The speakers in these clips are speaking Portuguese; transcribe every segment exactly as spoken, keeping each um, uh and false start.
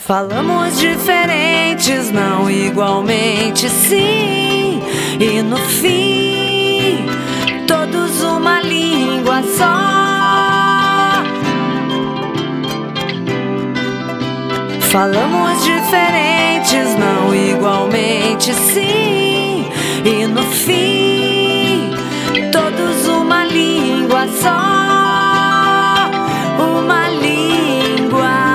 Falamos diferentes, não igualmente, sim. E no fim, todos uma língua só. Falamos diferentes, não igualmente, sim. E no fim, todos uma língua só. Uma língua.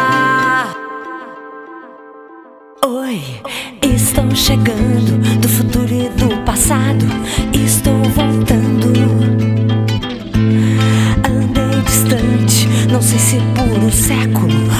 Oi, estou chegando do futuro e do passado. Estou voltando. Andei distante, não sei se por um século